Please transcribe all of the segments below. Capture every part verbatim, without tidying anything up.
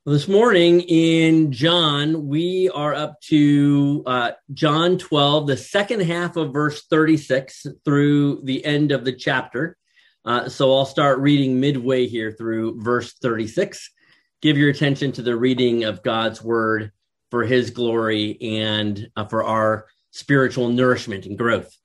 Well, this morning in John, we are up to uh, John twelve, the second half of verse thirty-six through the end of the chapter. Uh, so I'll start reading midway here through verse thirty-six. Give your attention to the reading of God's word for his glory and uh, for our spiritual nourishment and growth.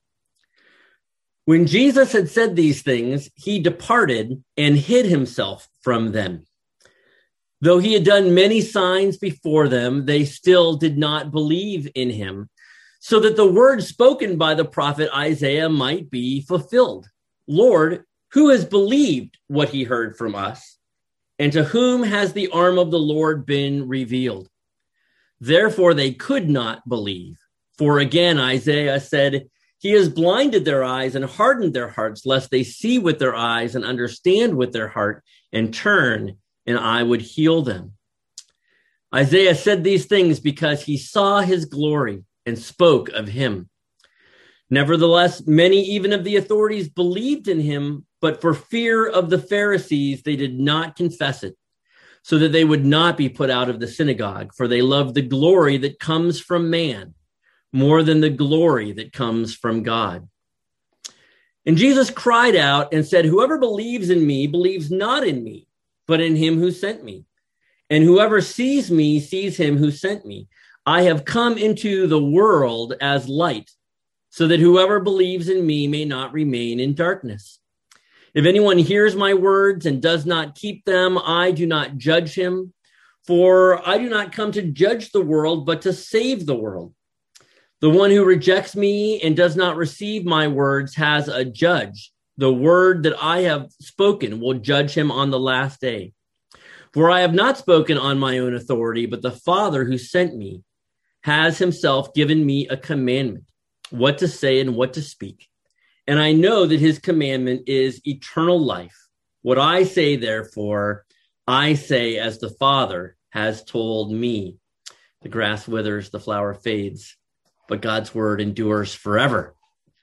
When Jesus had said these things, he departed and hid himself from them. Though he had done many signs before them, they still did not believe in him, so that the word spoken by the prophet Isaiah might be fulfilled. Lord, who has believed what he heard from us? And to whom has the arm of the Lord been revealed? Therefore they could not believe. For again, Isaiah said, he has blinded their eyes and hardened their hearts, lest they see with their eyes and understand with their heart and turn, and I would heal them. Isaiah said these things because he saw his glory and spoke of him. Nevertheless, many even of the authorities believed in him, but for fear of the Pharisees, they did not confess it, so that they would not be put out of the synagogue, for they loved the glory that comes from man more than the glory that comes from God. And Jesus cried out and said, whoever believes in me believes not in me, but in him who sent me. And whoever sees me sees him who sent me. I have come into the world as light, so that whoever believes in me may not remain in darkness. If anyone hears my words and does not keep them, I do not judge him, for I do not come to judge the world, but to save the world. The one who rejects me and does not receive my words has a judge. The word that I have spoken will judge him on the last day. For I have not spoken on my own authority, but the Father who sent me has himself given me a commandment, what to say and what to speak. And I know that his commandment is eternal life. What I say, therefore, I say as the Father has told me. The grass withers, the flower fades, but God's word endures forever.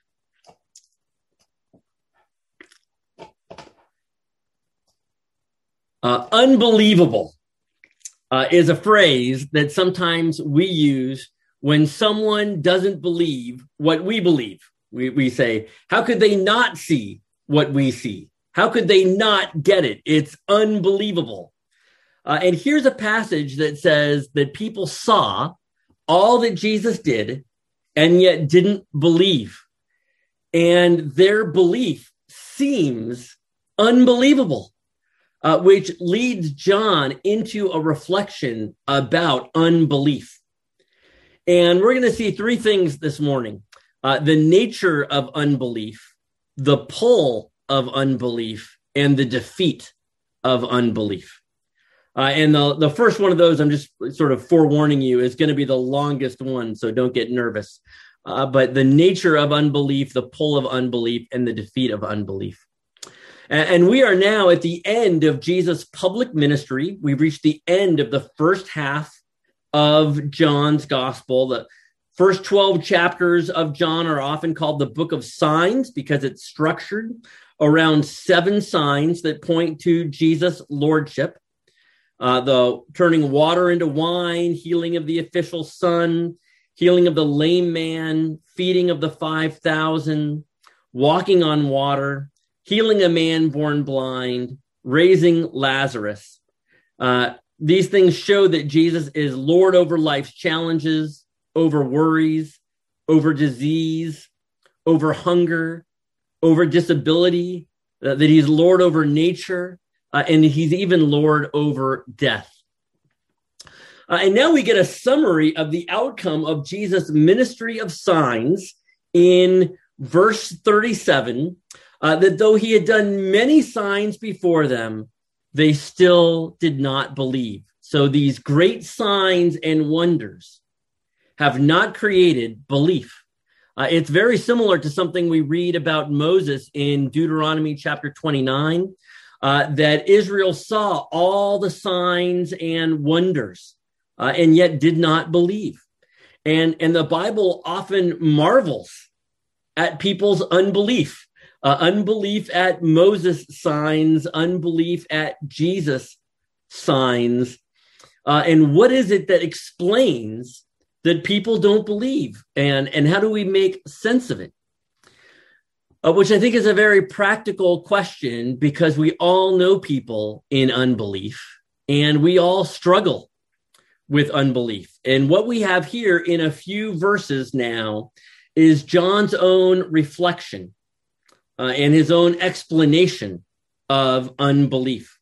Uh, unbelievable uh, is a phrase that sometimes we use when someone doesn't believe what we believe. We, we say, how could they not see what we see? How could they not get it? It's unbelievable. Uh, and here's a passage that says that people saw all that Jesus did and yet didn't believe. And their belief seems unbelievable. Uh, which leads John into a reflection about unbelief. And we're going to see three things this morning. Uh, the nature of unbelief, the pull of unbelief, and the defeat of unbelief. Uh, and the, the first one of those, I'm just sort of forewarning you, is going to be the longest one, so don't get nervous. Uh, but the nature of unbelief, the pull of unbelief, and the defeat of unbelief. And we are now at the end of Jesus' public ministry. We've reached the end of the first half of John's gospel. The first twelve chapters of John are often called the book of signs because it's structured around seven signs that point to Jesus' lordship. Uh, the turning water into wine, healing of the official son, healing of the lame man, feeding of the five thousand, walking on water, healing a man born blind, raising Lazarus. Uh, these things show that Jesus is Lord over life's challenges, over worries, over disease, over hunger, over disability, uh, that he's Lord over nature, uh, and he's even Lord over death. Uh, and now we get a summary of the outcome of Jesus' ministry of signs in verse thirty-seven. Uh, that though he had done many signs before them, they still did not believe. So these great signs and wonders have not created belief. Uh, it's very similar to something we read about Moses in Deuteronomy chapter twenty-nine, uh, that Israel saw all the signs and wonders, uh, and yet did not believe. And, and the Bible often marvels at people's unbelief. Uh, unbelief at Moses' signs, unbelief at Jesus' signs. Uh, and what is it that explains that people don't believe? And, and how do we make sense of it? Uh, which I think is a very practical question, because we all know people in unbelief and we all struggle with unbelief. And what we have here in a few verses now is John's own reflection uh, and his own explanation of unbelief.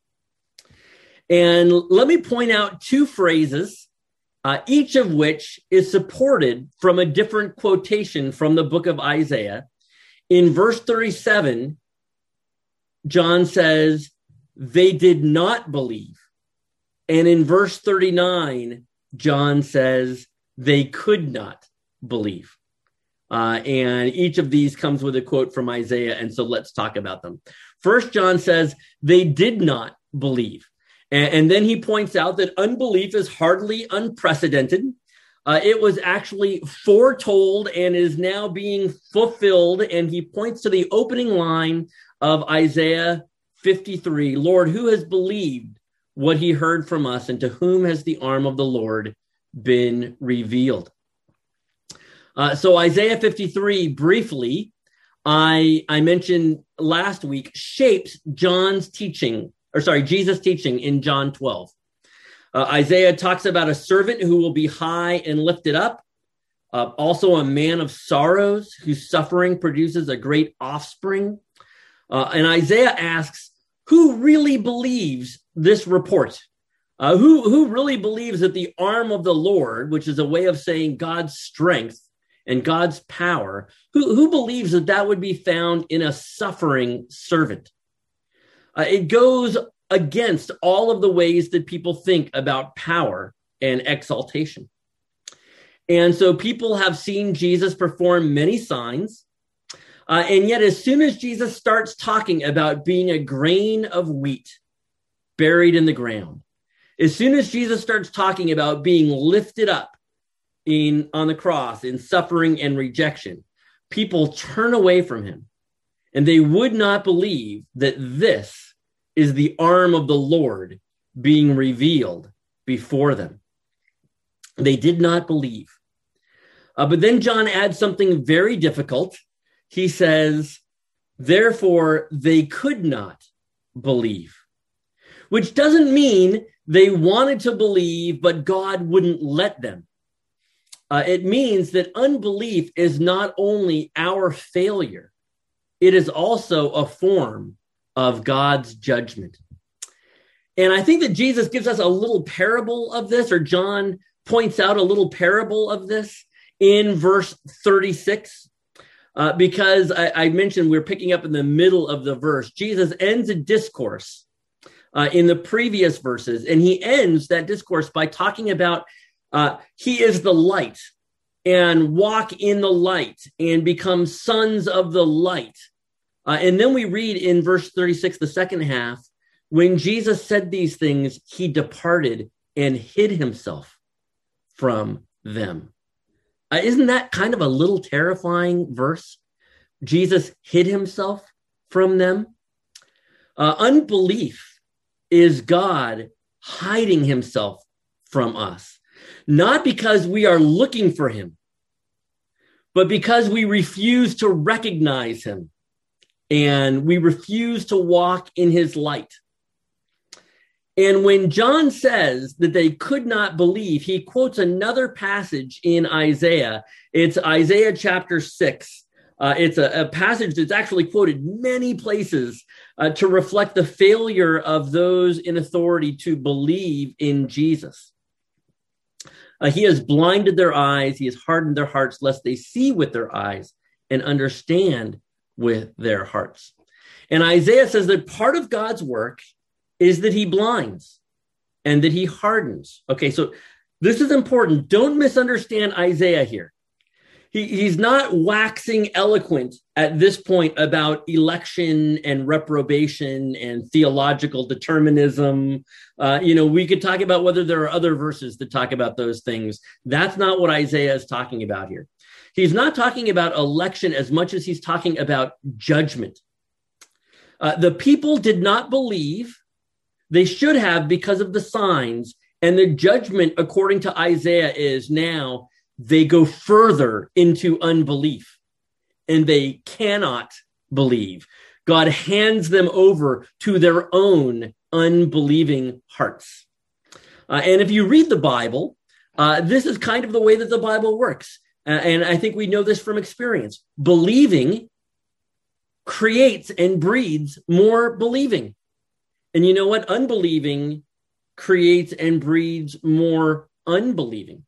And let me point out two phrases, uh, each of which is supported from a different quotation from the book of Isaiah. In verse thirty-seven, John says, they did not believe. And in verse thirty-nine, John says, they could not believe. Uh, and each of these comes with a quote from Isaiah. And so let's talk about them. First, John says, they did not believe. And, and then he points out that unbelief is hardly unprecedented. Uh, it was actually foretold and is now being fulfilled. And he points to the opening line of Isaiah fifty-three. Lord, who has believed what he heard from us, and to whom has the arm of the Lord been revealed? Uh, so Isaiah fifty-three, briefly, I, I mentioned last week, shapes John's teaching, or sorry, Jesus' teaching in John twelve. Uh, Isaiah talks about a servant who will be high and lifted up, uh, also a man of sorrows whose suffering produces a great offspring. Uh, and Isaiah asks, who really believes this report? Uh, who, who really believes that the arm of the Lord, which is a way of saying God's strength and God's power, who, who believes that that would be found in a suffering servant? Uh, it goes against all of the ways that people think about power and exaltation. And so people have seen Jesus perform many signs. Uh, and yet, as soon as Jesus starts talking about being a grain of wheat buried in the ground, as soon as Jesus starts talking about being lifted up in on the cross in suffering and rejection, people turn away from him, and they would not believe that this is the arm of the Lord being revealed before them. They did not believe. Uh, but then John adds something very difficult. He says, therefore, they could not believe, which doesn't mean they wanted to believe, but God wouldn't let them. Uh, it means that unbelief is not only our failure, it is also a form of God's judgment. And I think that Jesus gives us a little parable of this, or John points out a little parable of this in verse thirty-six, uh, because I, I mentioned we're picking up in the middle of the verse. Jesus ends a discourse uh, in the previous verses, and he ends that discourse by talking about uh, he is the light, and walk in the light and become sons of the light. Uh, and then we read in verse thirty-six, the second half, when Jesus said these things, he departed and hid himself from them. Uh, isn't that kind of a little terrifying verse? Jesus hid himself from them. Uh, unbelief is God hiding himself from us, not because we are looking for him, but because we refuse to recognize him. And we refuse to walk in his light. And when John says that they could not believe, he quotes another passage in Isaiah. It's Isaiah chapter six. Uh, it's a, a passage that's actually quoted many places uh, to reflect the failure of those in authority to believe in Jesus. Uh, he has blinded their eyes. He has hardened their hearts, lest they see with their eyes and understand with their hearts. And Isaiah says that part of God's work is that he blinds and that he hardens. Okay, so this is important. Don't misunderstand Isaiah here. He, he's not waxing eloquent at this point about election and reprobation and theological determinism. Uh, you know, we could talk about whether there are other verses that talk about those things. That's not what Isaiah is talking about here. He's not talking about election as much as he's talking about judgment. Uh, the people did not believe. They should have, because of the signs, And the judgment, according to Isaiah, is now they go further into unbelief and they cannot believe. God hands them over to their own unbelieving hearts. Uh, and if you read the Bible, uh, this is kind of the way that the Bible works. Uh, and I think we know this from experience. Believing creates and breeds more believing. And you know what? Unbelieving creates and breeds more unbelieving.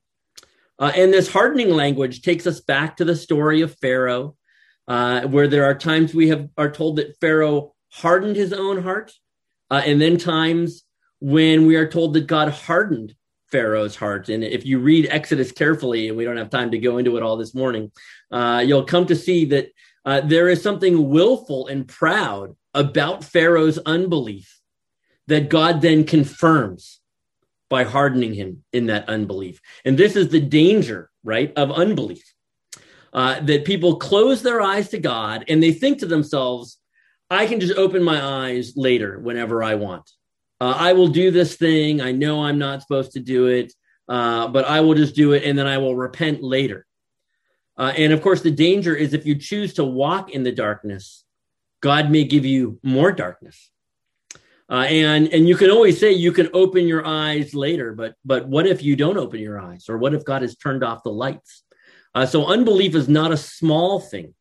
Uh, and this hardening language takes us back to the story of Pharaoh, uh, where there are times we have are told that Pharaoh hardened his own heart, uh, and then times when we are told that God hardened Pharaoh's heart. And if you read Exodus carefully, and we don't have time to go into it all this morning, uh, you'll come to see that uh, there is something willful and proud about Pharaoh's unbelief that God then confirms by hardening him in that unbelief. And this is the danger, right, of unbelief, uh, that people close their eyes to God and they think to themselves, I can just open my eyes later whenever I want. Uh, I will do this thing. I know I'm not supposed to do it, uh, but I will just do it and then I will repent later. Uh, and of course, the danger is if you choose to walk in the darkness, God may give you more darkness. Uh, and, and you can always say you can open your eyes later, but, but what if you don't open your eyes? Or what if God has turned off the lights? Uh, so unbelief is not a small thing.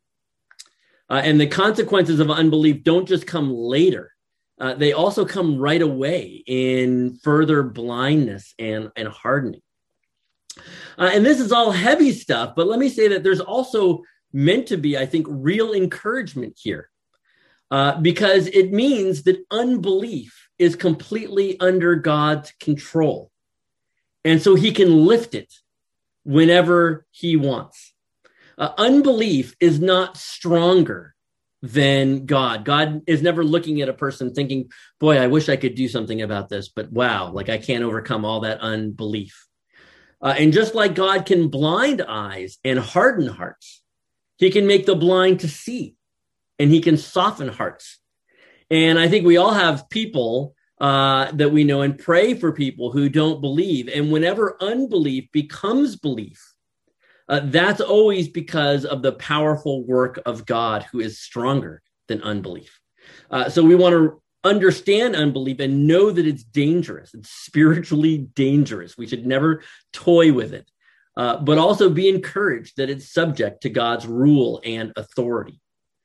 Uh, and the consequences of unbelief don't just come later. Uh, they also come right away in further blindness and, and hardening. Uh, and this is all heavy stuff, but let me say that there's also meant to be, I think, real encouragement here. Uh, because it means that unbelief is completely under God's control. And so he can lift it whenever he wants. Uh, unbelief is not stronger than God. God is never looking at a person thinking, boy, I wish I could do something about this, but wow, like I can't overcome all that unbelief. Uh, and just like God can blind eyes and harden hearts, he can make the blind to see. And he can soften hearts. And I think we all have people uh, that we know and pray for people who don't believe. And whenever unbelief becomes belief, uh, that's always because of the powerful work of God, who is stronger than unbelief. Uh, so we want to understand unbelief and know that it's dangerous. It's spiritually dangerous. We should never toy with it, uh, but also be encouraged that it's subject to God's rule and authority.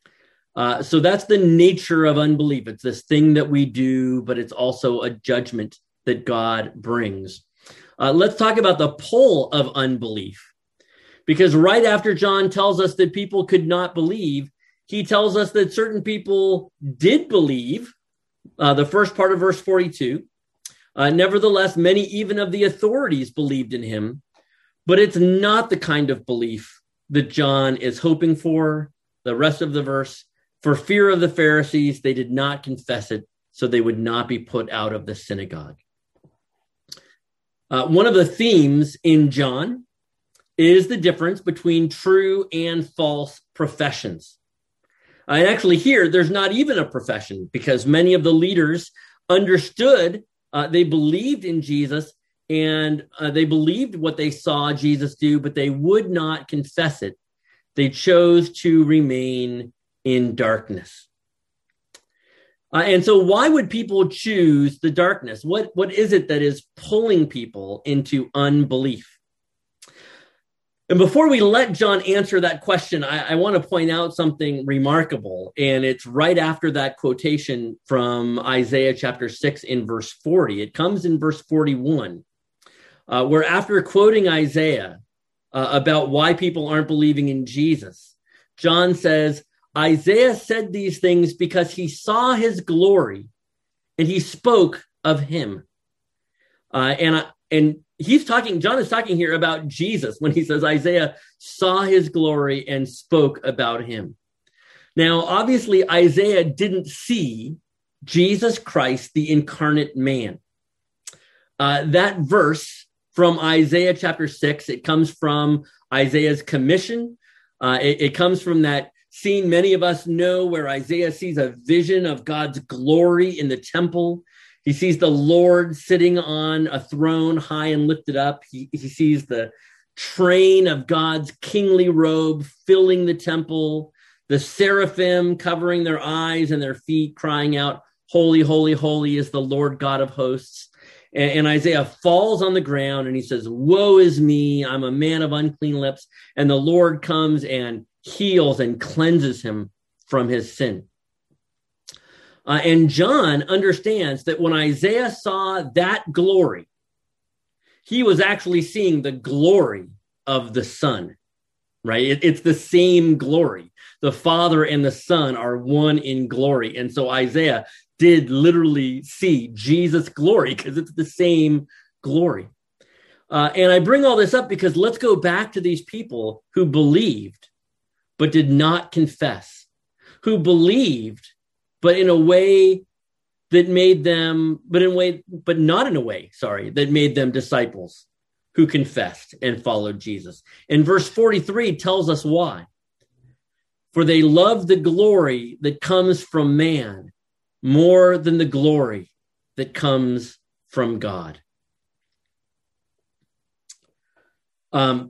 Uh, so that's the nature of unbelief. It's this thing that we do, but it's also a judgment that God brings. Uh, let's talk about the pull of unbelief. Because right after John tells us that people could not believe, he tells us that certain people did believe, uh, the first part of verse forty-two. Uh, Nevertheless, many even of the authorities believed in him, but it's not the kind of belief that John is hoping for. The rest of the verse, for fear of the Pharisees, they did not confess it, so they would not be put out of the synagogue. Uh, one of the themes in John is the difference between true and false professions. Uh, and actually here, there's not even a profession, because many of the leaders understood, uh, they believed in Jesus, and uh, they believed what they saw Jesus do, but they would not confess it. They chose to remain in darkness. Uh, and so why would people choose the darkness? What, what is it that is pulling people into unbelief? And before we let John answer that question, I, I want to point out something remarkable. And it's right after that quotation from Isaiah chapter six in verse forty. It comes in verse forty-one, uh, where after quoting Isaiah uh, about why people aren't believing in Jesus, John says, Isaiah said these things because he saw his glory and he spoke of him. Uh, and, and he's talking, John is talking here about Jesus when he says Isaiah saw his glory and spoke about him. Now, obviously, Isaiah didn't see Jesus Christ, the incarnate man. Uh, that verse from Isaiah chapter six, it comes from Isaiah's commission. Uh, it, it comes from that scene many of us know where Isaiah sees a vision of God's glory in the temple. He sees the Lord sitting on a throne high and lifted up. He, he sees the train of God's kingly robe filling the temple, the seraphim covering their eyes and their feet, crying out, "Holy, holy, holy is the Lord God of hosts." And, and Isaiah falls on the ground and he says, "Woe is me, I'm a man of unclean lips." And the Lord comes and heals and cleanses him from his sin. Uh, and John understands that when Isaiah saw that glory, he was actually seeing the glory of the Son, right? It, it's the same glory. The Father and the Son are one in glory. And so Isaiah did literally see Jesus' glory because it's the same glory. Uh, and I bring all this up because let's go back to these people who believed but did not confess, who believed but in a way that made them, but in a way, but not in a way, sorry, that made them disciples who confessed and followed Jesus. And verse forty-three tells us why. For they love the glory that comes from man more than the glory that comes from God. Um,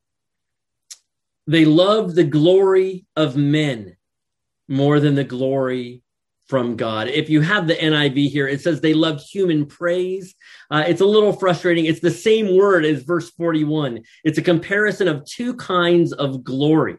they love the glory of men more than the glory from God. If you have the N I V here, it says they loved human praise. Uh, it's a little frustrating. It's the same word as verse forty-one. It's a comparison of two kinds of glory.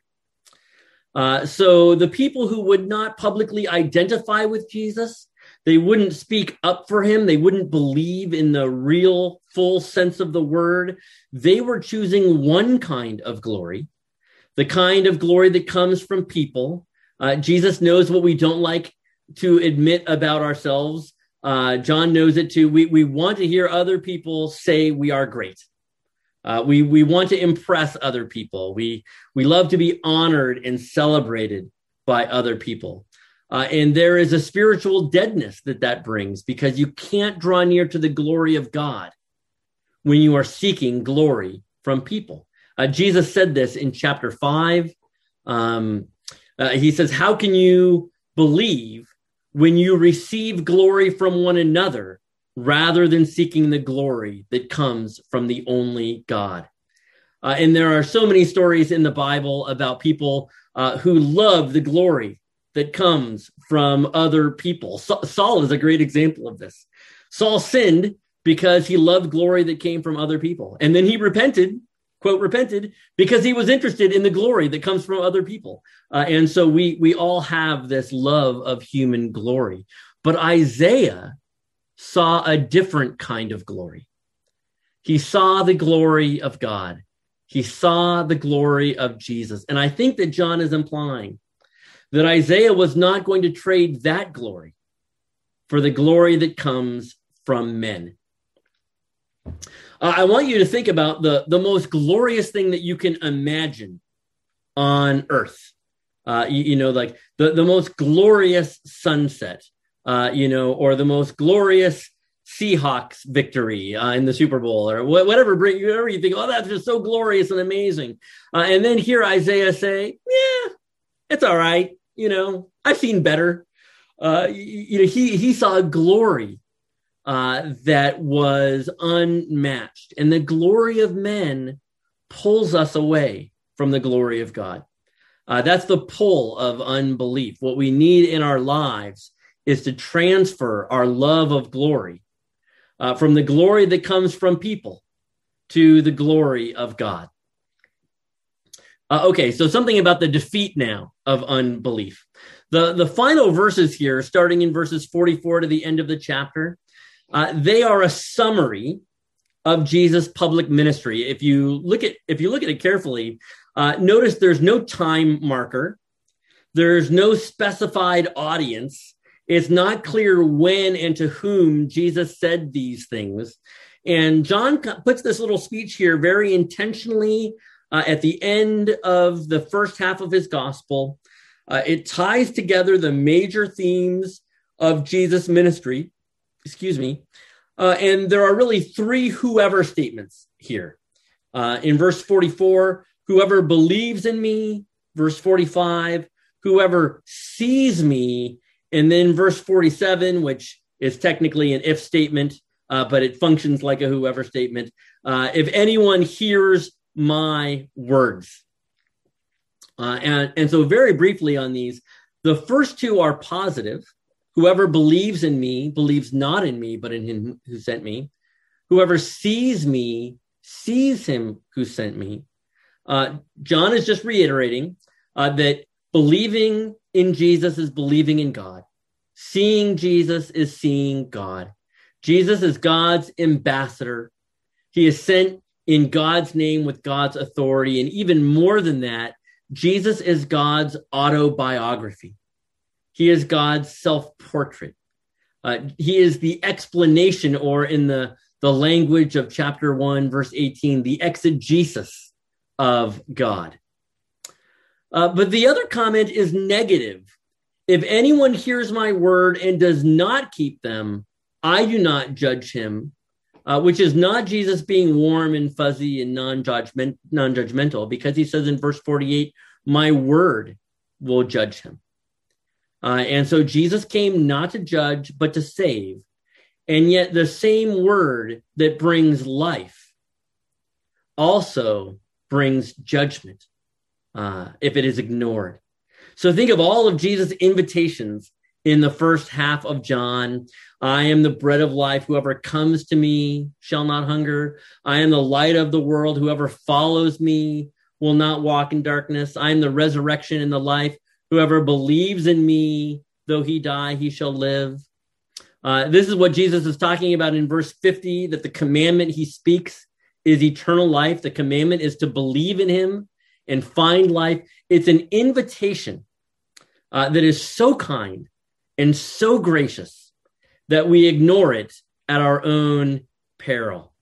Uh, so the people who would not publicly identify with Jesus, they wouldn't speak up for him. They wouldn't believe in the real full sense of the word. They were choosing one kind of glory, the kind of glory that comes from people. Uh, Jesus knows what we don't like to admit about ourselves. Uh, John knows it too. We we want to hear other people say we are great. Uh, we we want to impress other people. We we love to be honored and celebrated by other people. Uh, and there is a spiritual deadness that that brings because you can't draw near to the glory of God when you are seeking glory from people. Uh, Jesus said this in chapter five. Um, uh, he says, "How can you believe when you receive glory from one another rather than seeking the glory that comes from the only God?" Uh, and there are so many stories in the Bible about people uh, who love the glory that comes from other people. Sa- Saul is a great example of this. Saul sinned because he loved glory that came from other people. And then he repented, quote, repented, because he was interested in the glory that comes from other people. Uh, and so we we all have this love of human glory. But Isaiah saw a different kind of glory. He saw the glory of God. He saw the glory of Jesus. And I think that John is implying that Isaiah was not going to trade that glory for the glory that comes from men. Uh, I want you to think about the, the most glorious thing that you can imagine on earth. Uh, you, you know, like the, the most glorious sunset, uh, you know, or the most glorious Seahawks victory uh, in the Super Bowl, or wh- whatever, whatever you think, oh, that's just so glorious and amazing. Uh, and then hear Isaiah say, yeah, it's all right. You know, I've seen better. Uh, you, you know, he, he saw a glory uh, that was unmatched. And the glory of men pulls us away from the glory of God. Uh, that's the pull of unbelief. What we need in our lives is to transfer our love of glory uh, from the glory that comes from people to the glory of God. Uh, okay, so something about the defeat now of unbelief. The, the final verses here, starting in verses forty-four to the end of the chapter, uh, they are a summary of Jesus' public ministry. If you look at if you look at it carefully, uh, notice there's no time marker. There's no specified audience. It's not clear when and to whom Jesus said these things. And John puts this little speech here very intentionally uh, at the end of the first half of his gospel. Uh, it ties together the major themes of Jesus' ministry. Excuse me. Uh, and there are really three whoever statements here. Uh, in verse forty-four, whoever believes in me. Verse forty-five, whoever sees me. And then verse forty-seven, which is technically an if statement, uh, but it functions like a whoever statement. Uh, if anyone hears my words. Uh, and, and so very briefly on these, the first two are positive. Whoever believes in me believes not in me, but in him who sent me. Whoever sees me sees him who sent me. Uh, John is just reiterating uh, that believing in Jesus is believing in God. Seeing Jesus is seeing God. Jesus is God's ambassador. He is sent in God's name with God's authority. And even more than that, Jesus is God's autobiography. He is God's self-portrait. Uh, he is the explanation, or in the, the language of chapter one, verse eighteen, the exegesis of God. Uh, but the other comment is negative. If anyone hears my word and does not keep them, I do not judge him, uh, which is not Jesus being warm and fuzzy and non-judgment, non-judgmental, because he says in verse forty-eight, my word will judge him. Uh, and so Jesus came not to judge, but to save. And yet the same word that brings life also brings judgment uh, if it is ignored. So think of all of Jesus' invitations in the first half of John. I am the bread of life. Whoever comes to me shall not hunger. I am the light of the world. Whoever follows me will not walk in darkness. I am the resurrection and the life. Whoever believes in me, though he die, he shall live. Uh, this is what Jesus is talking about in verse fifty, that the commandment he speaks is eternal life. The commandment is to believe in him and find life. It's an invitation uh, that is so kind and so gracious that we ignore it at our own peril.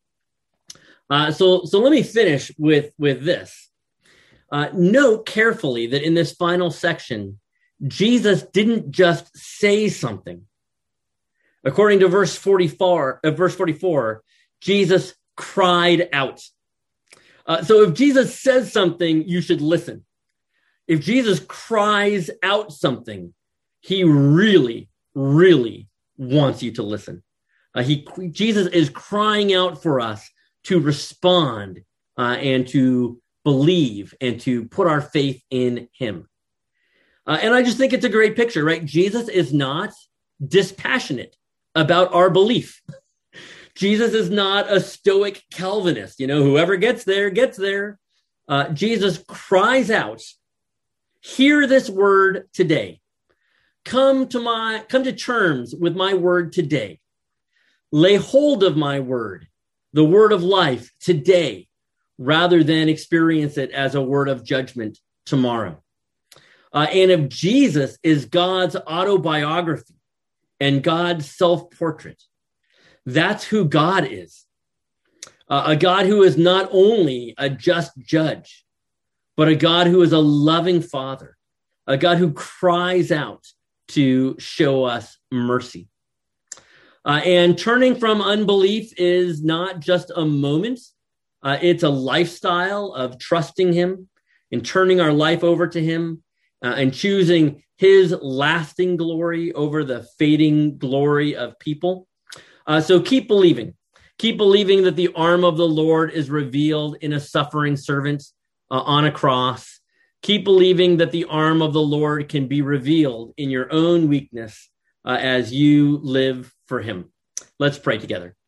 Uh, so, so let me finish with, with this. Uh, note carefully that in this final section, Jesus didn't just say something. According to verse forty-four, uh, verse forty-four, Jesus cried out. Uh, so if Jesus says something, you should listen. If Jesus cries out something, he really, really wants you to listen. Uh, he, Jesus is crying out for us to respond uh, and to believe and to put our faith in him. Uh, and I just think it's a great picture, right? Jesus is not dispassionate about our belief. Jesus is not a stoic Calvinist. You know, whoever gets there, gets there. Uh, Jesus cries out, hear this word today. Come to my, come to terms with my word today. Lay hold of my word, the word of life today, rather than experience it as a word of judgment tomorrow. Uh, and if Jesus is God's autobiography and God's self-portrait, that's who God is. Uh, a God who is not only a just judge, but a God who is a loving father, a God who cries out to show us mercy. Uh, and turning from unbelief is not just a moment. Uh, it's a lifestyle of trusting him and turning our life over to him uh, and choosing his lasting glory over the fading glory of people. Uh, so keep believing. Keep believing that the arm of the Lord is revealed in a suffering servant uh, on a cross. Keep believing that the arm of the Lord can be revealed in your own weakness uh, as you live for him. Let's pray together.